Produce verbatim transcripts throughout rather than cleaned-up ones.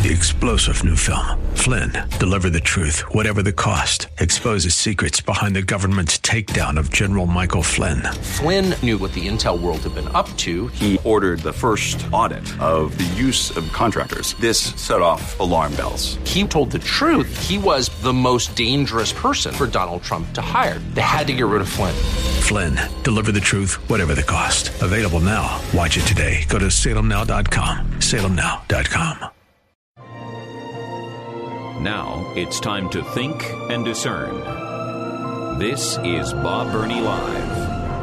The explosive new film, Flynn, deliver the truth, whatever the cost, exposes secrets behind the government's takedown of General Michael Flynn. Flynn knew what the intel world had been up to. He ordered the first audit of the use of contractors. This set off alarm bells. He told the truth. He was the most dangerous person for Donald Trump to hire. They had to get rid of Flynn. Flynn, deliver the truth, whatever the cost. Available now. Watch it today. Go to salem now dot com. salem now dot com. Now it's time to think and discern. This is Bob Burney Live.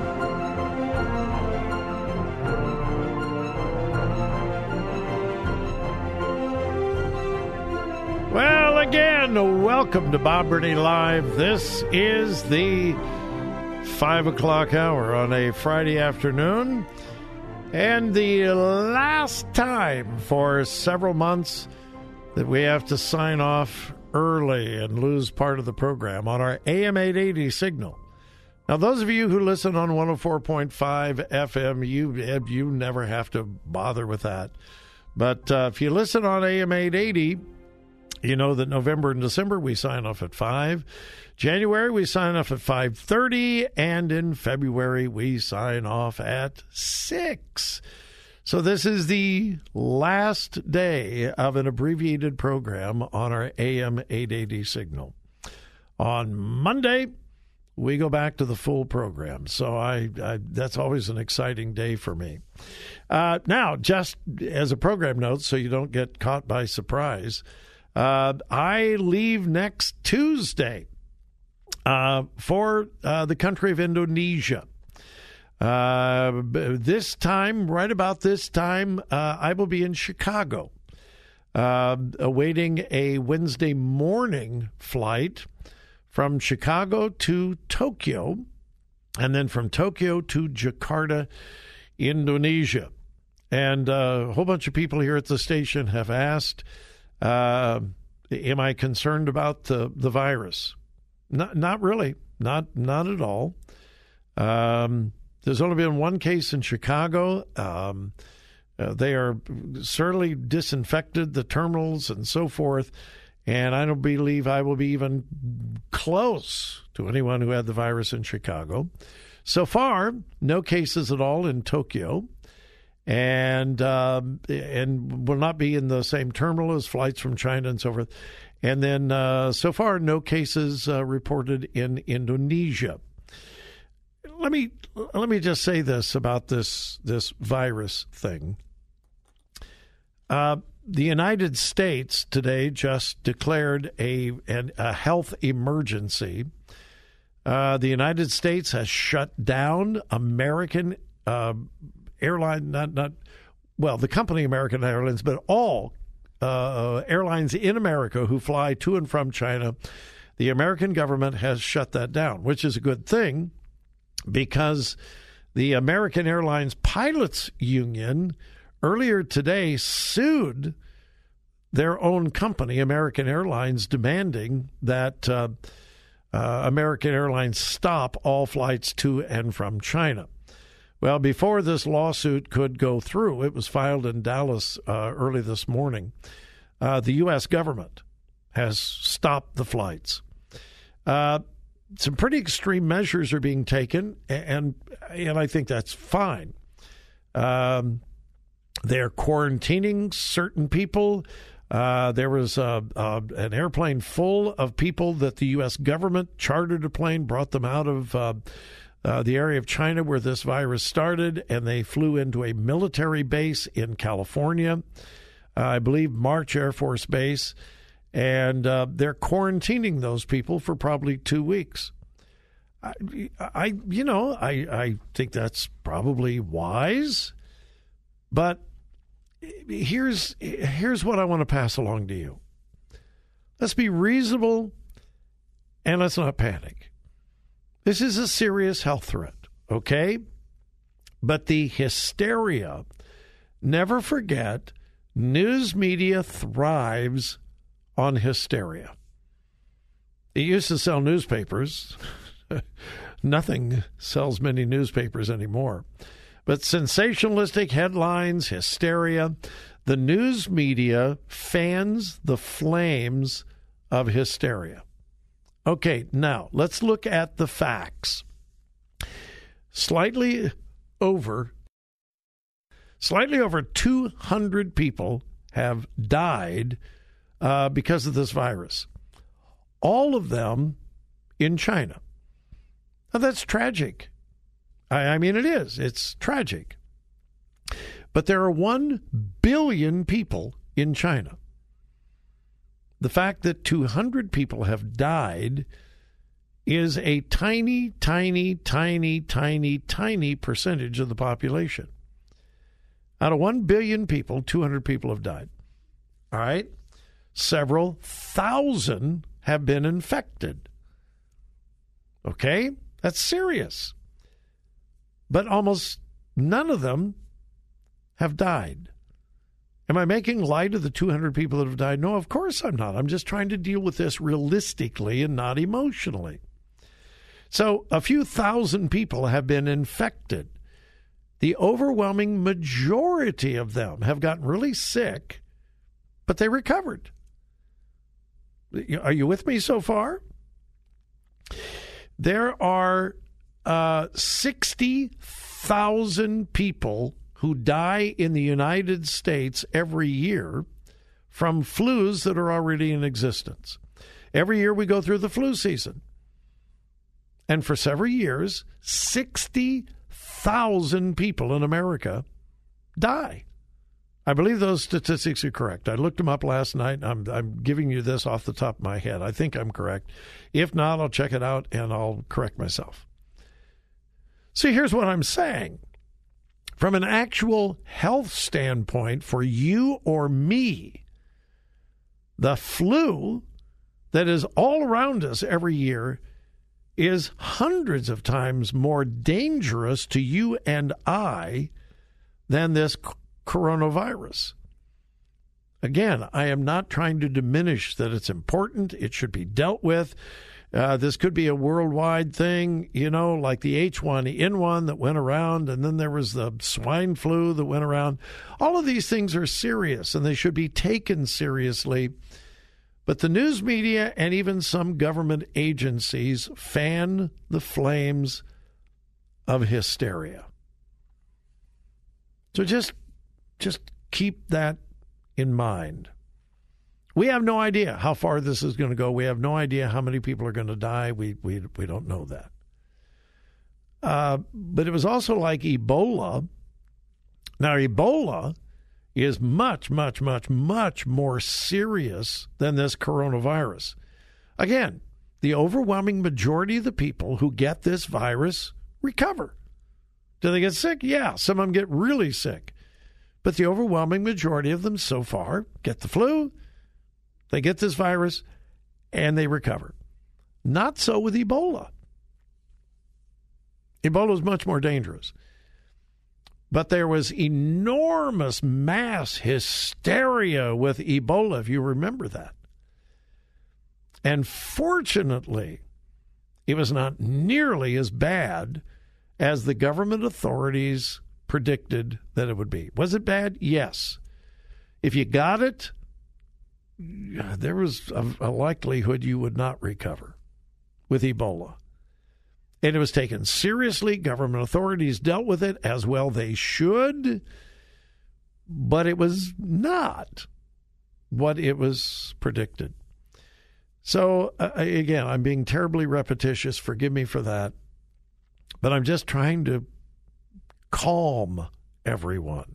Well, again, welcome to Bob Burney Live. This is the five o'clock hour on a Friday afternoon, and the last time for several months that we have to sign off early and lose part of the program on our A M eight eighty signal. Now, those of you who listen on one oh four point five F M, you you never have to bother with that. But uh, if you listen on A M eight eighty, you know that November and December we sign off at five. January we sign off at five thirty, and in February we sign off at six. So this is the last day of an abbreviated program on our A M eight eighty signal. On Monday, we go back to the full program. So I, I that's always an exciting day for me. Uh, now, just as a program note, so you don't get caught by surprise, uh, I leave next Tuesday uh, for uh, the country of Indonesia. Uh, this time, right about this time, uh, I will be in Chicago, uh, awaiting a Wednesday morning flight from Chicago to Tokyo, and then from Tokyo to Jakarta, Indonesia. And uh, a whole bunch of people here at the station have asked, uh, am I concerned about the, the virus? Not, not really. Not, not at all. Um, There's only been one case in Chicago. Um, uh, they are certainly disinfected, the terminals and so forth, and I don't believe I will be even close to anyone who had the virus in Chicago. So far, no cases at all in Tokyo, and um, and will not be in the same terminal as flights from China and so forth. And then uh, so far, no cases uh, reported in Indonesia. Let me let me just say this about this this virus thing. Uh, the United States today just declared a an, a health emergency. Uh, the United States has shut down American uh, airline, not not well, the company American Airlines, but all uh, airlines in America who fly to and from China. The American government has shut that down, which is a good thing, because the American Airlines Pilots Union earlier today sued their own company, American Airlines, demanding that uh, uh, American Airlines stop all flights to and from China. Well, before this lawsuit could go through, it was filed in Dallas uh, early this morning, uh, the U S government has stopped the flights. Uh Some pretty extreme measures are being taken, and and I think that's fine. Um, they're quarantining certain people. Uh, there was a, a, an airplane full of people that the U S government chartered a plane, brought them out of uh, uh, the area of China where this virus started, and they flew into a military base in California, uh, I believe March Air Force Base. And uh, they're quarantining those people for probably two weeks. I, I you know, I, I think that's probably wise. But here's here's what I want to pass along to you. Let's be reasonable, and let's not panic. This is a serious health threat, okay? But the hysteria, never forget, news media thrives on hysteria. It used to sell newspapers. Nothing sells many newspapers anymore. But sensationalistic headlines, hysteria, The news media fans the flames of hysteria. Okay, now let's look at the facts. Slightly over, slightly over two hundred people have died uh, because of this virus. All of them in China. Now, that's tragic. I, I mean, it is. It's tragic. But there are one billion people in China. The fact that two hundred people have died is a tiny, tiny, tiny, tiny, tiny percentage of the population. Out of one billion people, two hundred people have died. All right? Several thousand have been infected. Okay? That's serious. But almost none of them have died. Am I making light of the two hundred people that have died? No, of course I'm not. I'm just trying to deal with this realistically and not emotionally. So a few thousand people have been infected. The overwhelming majority of them have gotten really sick, but they recovered. Are you with me so far? There are uh, sixty thousand people who die in the United States every year from flus that are already in existence. Every year we go through the flu season. And for several years, sixty thousand people in America die. I believe those statistics are correct. I looked them up last night. I'm, I'm giving you this off the top of my head. I think I'm correct. If not, I'll check it out and I'll correct myself. See, here's what I'm saying. From an actual health standpoint for you or me, the flu that is all around us every year is hundreds of times more dangerous to you and I than this coronavirus. Again, I am not trying to diminish that it's important. It should be dealt with. Uh, this could be a worldwide thing, you know, like the H one N one that went around, and then there was the swine flu that went around. All of these things are serious, and they should be taken seriously. But the news media and even some government agencies fan the flames of hysteria. So just, just keep that in mind. We have no idea how far this is going to go. We have no idea how many people are going to die. We we we don't know that. Uh, but it was also like Ebola. Now, Ebola is much, much, much, much more serious than this coronavirus. Again, the overwhelming majority of the people who get this virus recover. Do they get sick? Yeah, some of them get really sick. But the overwhelming majority of them so far get the flu, they get this virus, and they recover. Not so with Ebola. Ebola is much more dangerous. But there was enormous mass hysteria with Ebola, if you remember that. And fortunately, it was not nearly as bad as the government authorities predicted that it would be. Was it bad? Yes. If you got it, there was a, a likelihood you would not recover with Ebola. And it was taken seriously. Government authorities dealt with it as well they should, but it was not what it was predicted. So, uh, again, I'm being terribly repetitious. Forgive me for that. But I'm just trying to calm everyone.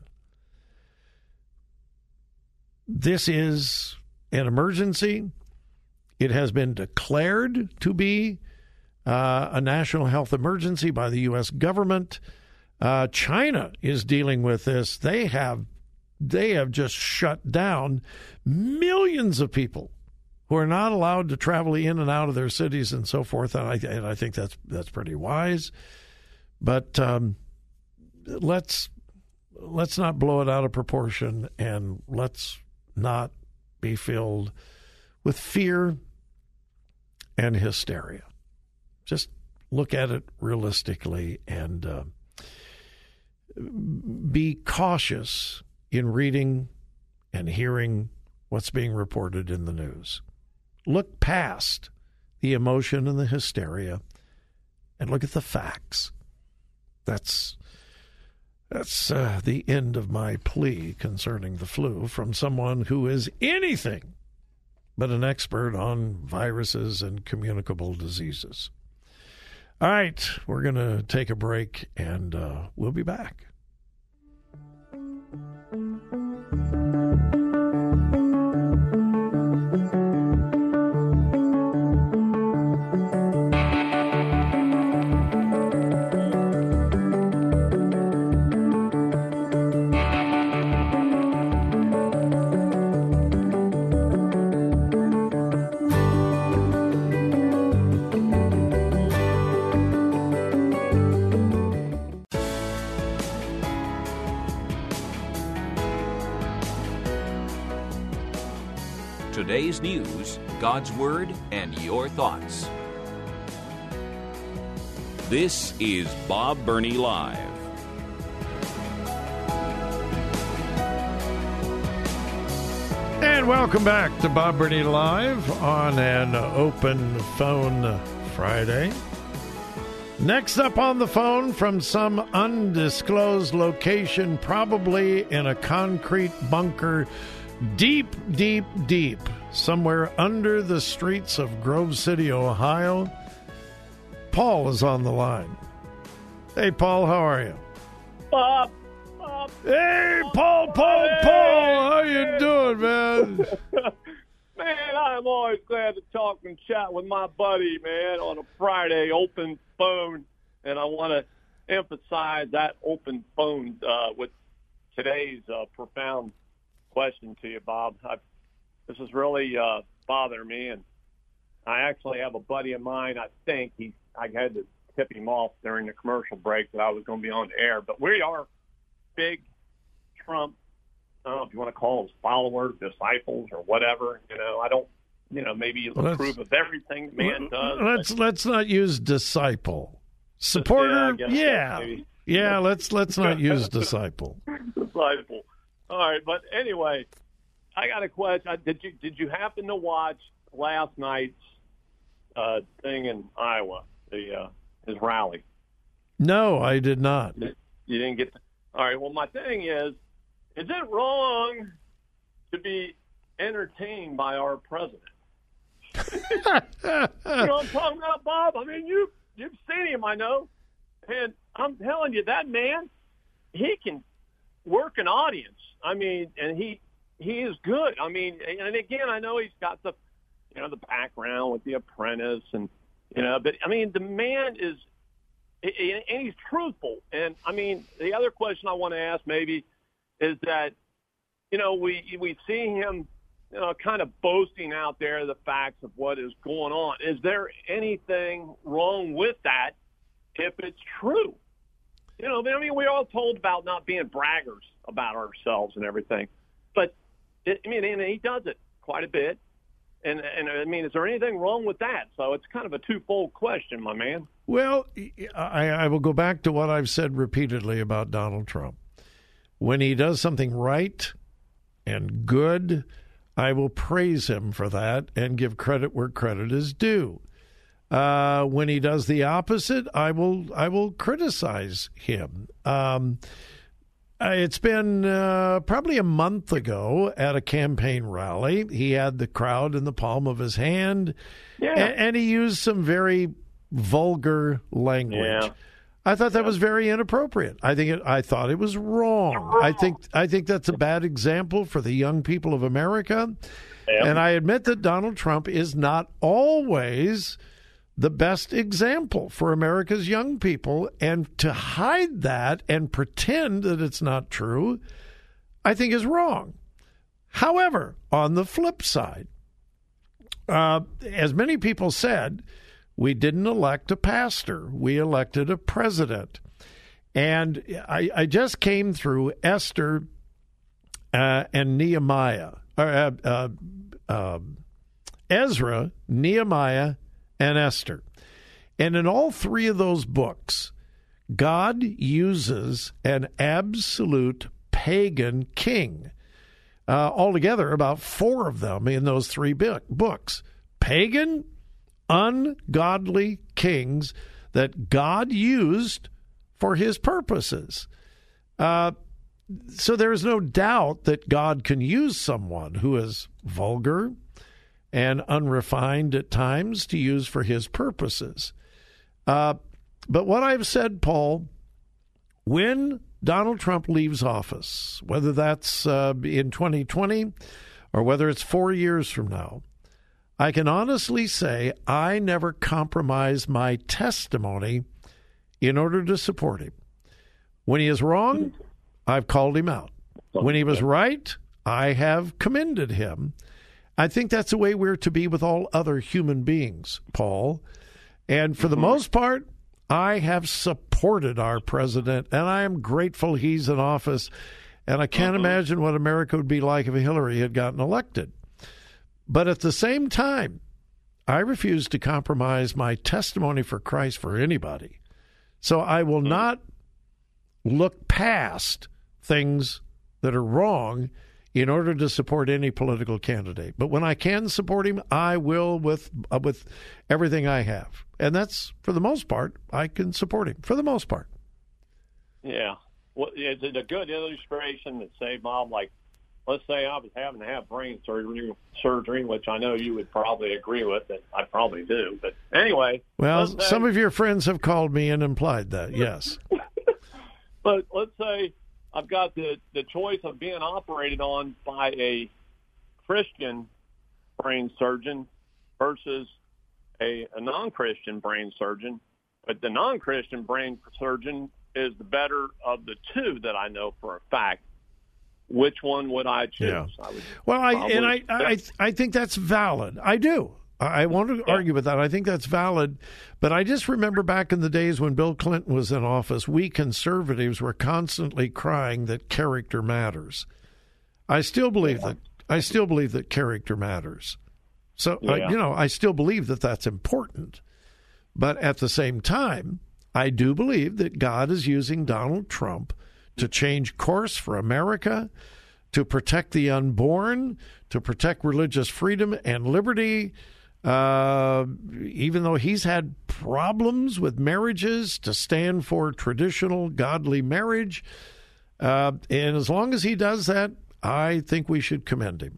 This is an emergency. It has been declared to be uh, a national health emergency by the U S government. Uh, China is dealing with this. They have they have just shut down millions of people who are not allowed to travel in and out of their cities and so forth. And I, and I think that's that's pretty wise. But um, let's let's not blow it out of proportion, and let's not be filled with fear and hysteria. Just look at it realistically and uh, be cautious in reading and hearing what's being reported in the news. Look past the emotion and the hysteria and look at the facts. That's that's uh, the end of my plea concerning the flu from someone who is anything but an expert on viruses and communicable diseases. All right, we're going to take a break, and uh, we'll be back. Today's news, God's Word, and your thoughts. This is Bob Burney Live. And welcome back to Bob Burney Live on an open phone Friday. Next up on the phone from some undisclosed location, probably in a concrete bunker deep, deep, deep, somewhere under the streets of Grove City, Ohio, Paul is on the line. Hey, Paul, how are you? Bob. Bob. Hey, Paul, Paul, hey, Paul, how you hey. doing, man? Man, I'm always glad to talk and chat with my buddy, man, on a Friday open phone. And I want to emphasize that open phone uh, with today's uh, profound question to you, Bob. I, this is really uh, bothering me, and I actually have a buddy of mine. I think he, I had to tip him off during the commercial break that I was going to be on the air. But we are big Trump. I don't know if you want to call us followers, disciples, or whatever. You know, I don't. You know, maybe you Well, approve of everything the man does. Let's let's not use disciple. Supporter, Yeah, I guess yeah, that's maybe. yeah. Let's let's not use disciple. Disciple. All right, but anyway, I got a question. Did you did you happen to watch last night's uh, thing in Iowa, the uh, his rally? No, I did not. You didn't get. To, all right. Well, my thing is, is it wrong to be entertained by our president? You know what I'm talking about, Bob? I mean, you you've seen him, I know, and I'm telling you, that man, he can work an audience. I mean, and he he is good. I mean, and again, I know he's got the, you know, the background with The Apprentice, and you know, but I mean, the man is, and he's truthful. And I mean, the other question I want to ask maybe is that, you know, we we see him, you know, kind of boasting out there the facts of what is going on. Is there anything wrong with that if it's true? You know, I mean, we're all told about not being braggers about ourselves and everything. But, it, I mean, and he does it quite a bit. And, and, I mean, is there anything wrong with that? So it's kind of a twofold question, my man. Well, I, I will go back to what I've said repeatedly about Donald Trump. When he does something right and good, I will praise him for that and give credit where credit is due. Uh, when he does the opposite, I will I will criticize him. Um, it's been uh, probably a month ago at a campaign rally. He had the crowd in the palm of his hand, Yeah. and, and he used some very vulgar language. Yeah. I thought that was very inappropriate. I think it, I thought it was wrong. I think I think that's a bad example for the young people of America. Yeah. And I admit that Donald Trump is not always the best example for America's young people. And to hide that and pretend that it's not true, I think is wrong. However, on the flip side, uh, as many people said, we didn't elect a pastor. We elected a president. And I, I just came through Esther uh, and Nehemiah, or, uh, uh, uh, Ezra, Nehemiah, and Esther. And in all three of those books, God uses an absolute pagan king Uh, altogether, about four of them in those three books. Pagan, ungodly kings that God used for his purposes. Uh, so there is no doubt that God can use someone who is vulgar and unrefined at times to use for his purposes. Uh, but what I've said, Paul, when Donald Trump leaves office, whether that's uh, in twenty twenty or whether it's four years from now, I can honestly say I never compromise my testimony in order to support him. When he is wrong, I've called him out. When he was right, I have commended him. I think that's the way we're to be with all other human beings, Paul. And for the most part, I have supported our president, and I am grateful he's in office. And I can't uh-huh. imagine what America would be like if Hillary had gotten elected. But at the same time, I refuse to compromise my testimony for Christ for anybody. So I will not look past things that are wrong in order to support any political candidate. But when I can support him, I will with uh, with everything I have. And that's, for the most part, I can support him, for the most part. Yeah. Well, is it a good illustration that, say, Bob, like, let's say I was having to have brain surgery, surgery, which I know you would probably agree with, that I probably do. But anyway. Well, say, some of your friends have called me and implied that, yes. But let's say I've got the, the choice of being operated on by a Christian brain surgeon versus a, a non-Christian brain surgeon. But the non-Christian brain surgeon is the better of the two that I know for a fact. Which one would I choose? Yeah. I would well, I, and I, I, I think that's valid. I do. I want to yeah. argue with that. I think that's valid. But I just remember back in the days when Bill Clinton was in office, we conservatives were constantly crying that character matters. I still believe yeah. that. I still believe that character matters. So, yeah. I, you know, I still believe that that's important. But at the same time, I do believe that God is using Donald Trump to change course for America, to protect the unborn, to protect religious freedom and liberty, uh, even though he's had problems with marriages, to stand for traditional godly marriage. Uh, and as long as he does that, I think we should commend him.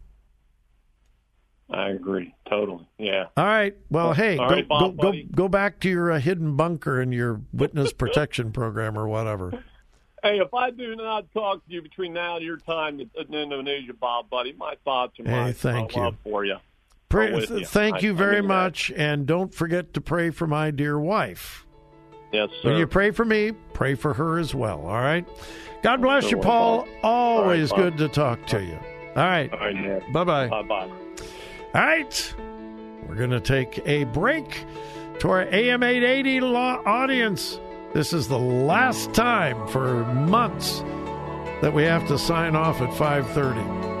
I agree. Totally. Yeah. All right. Well, hey, All go, right, Bob, go, go, go back to your uh, hidden bunker and your witness protection program or whatever. Hey, if I do not talk to you between now and your time in Indonesia, Bob, buddy, my thoughts and my, hey, thank my you. love for you. Pray, th- you. Thank I, you very I mean much, that. and don't forget to pray for my dear wife. Yes, sir. When you pray for me, pray for her as well, all right? God bless sure you, Paul. Bob. Always All right, good to talk to you. All right. All right, Nick. Bye-bye. Bye-bye. All right. We're going to take a break to our A M eight eighty law audience. This is the last time for months that we have to sign off at five thirty.